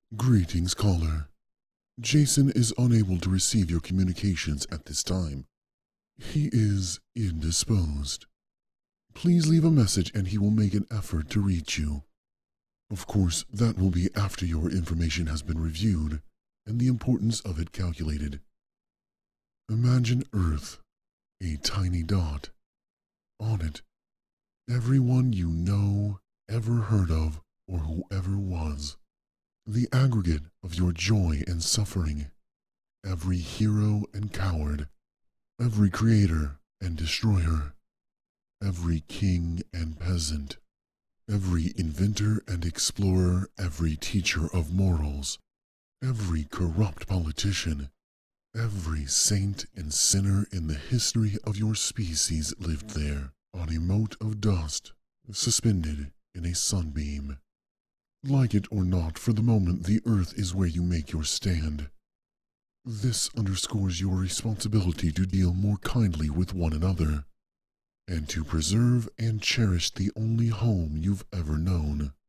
Greetings, caller. Jason is unable to receive your communications at this time. He is indisposed. Please leave a message and he will make an effort to reach you. Of course, that will be after your information has been reviewed and the importance of it calculated. Imagine Earth, a tiny dot. On it, everyone you know, ever heard of, or whoever was. The aggregate of your joy and suffering. Every hero and coward. Every creator and destroyer. Every king and peasant. Every inventor and explorer, every teacher of morals. Every corrupt politician. Every saint and sinner in the history of your species lived there, on a mote of dust, suspended in a sunbeam. Like it or not, for the moment the earth is where you make your stand. This underscores your responsibility to deal more kindly with one another, and to preserve and cherish the only home you've ever known.